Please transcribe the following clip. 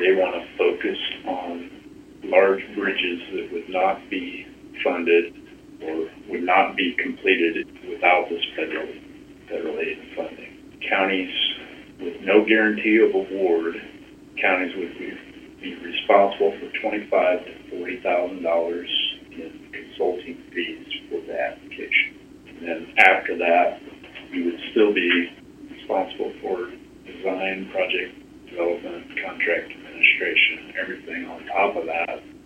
they want to focus on large bridges that would not be funded or would not be completed without this federal aid funding. Counties with no guarantee of award, counties would be responsible for $25,000 to $40,000 in consulting fees for the application. And then after that, you would still be responsible for design, project development, contract administration, everything on top of that.